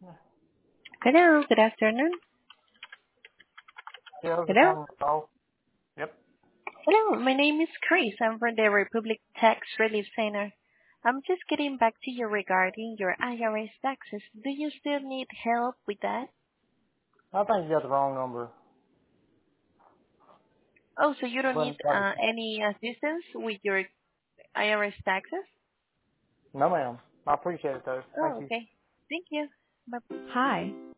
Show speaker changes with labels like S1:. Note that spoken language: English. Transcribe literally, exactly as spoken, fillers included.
S1: Hello, good afternoon.
S2: Yeah, I was
S1: Hello.
S2: returning the call. Yep.
S1: Hello, my name is Chris. I'm from the Republic Tax Relief Center. I'm just getting back to you regarding your I R S taxes. Do you still need help with that?
S2: I think you got the wrong number.
S1: Oh, so you don't need
S2: When, like,
S1: uh, any assistance with your I R S taxes?
S2: no, ma'am. I appreciate it, though. Thank
S1: Oh,
S2: you.
S1: okay. Thank you. Bye.
S3: Hi,